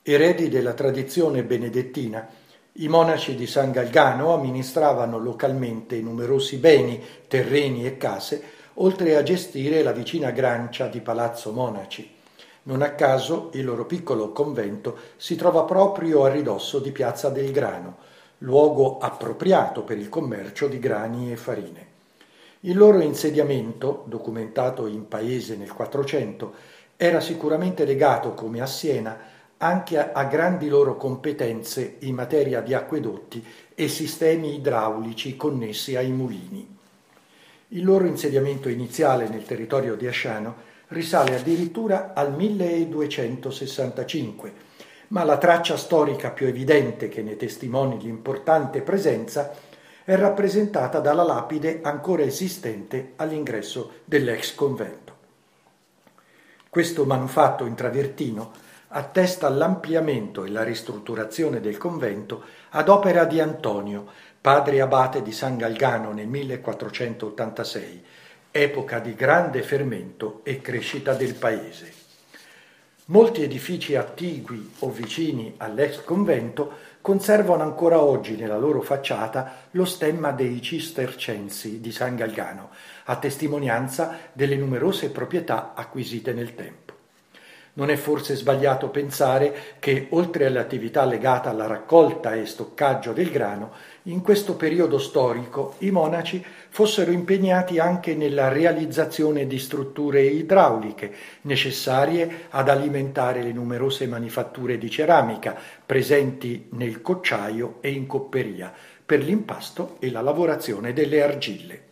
Eredi della tradizione benedettina, i monaci di San Galgano amministravano localmente numerosi beni, terreni e case, oltre a gestire la vicina Grancia di Palazzo Monaci. Non a caso il loro piccolo convento si trova proprio a ridosso di Piazza del Grano, luogo appropriato per il commercio di grani e farine. Il loro insediamento, documentato in paese nel Quattrocento, era sicuramente legato, come a Siena, anche a grandi loro competenze in materia di acquedotti e sistemi idraulici connessi ai mulini. Il loro insediamento iniziale nel territorio di Asciano risale addirittura al 1265, ma la traccia storica più evidente che ne testimoni l'importante presenza è rappresentata dalla lapide ancora esistente all'ingresso dell'ex convento. Questo manufatto in travertino attesta l'ampliamento e la ristrutturazione del convento ad opera di Antonio, padre abate di San Galgano nel 1486, epoca di grande fermento e crescita del paese. Molti edifici attigui o vicini all'ex convento conservano ancora oggi nella loro facciata lo stemma dei Cistercensi di San Galgano, a testimonianza delle numerose proprietà acquisite nel tempo. Non è forse sbagliato pensare che, oltre all'attività legata alla raccolta e stoccaggio del grano, in questo periodo storico i monaci fossero impegnati anche nella realizzazione di strutture idrauliche necessarie ad alimentare le numerose manifatture di ceramica presenti nel cocciaio e in copperia per l'impasto e la lavorazione delle argille.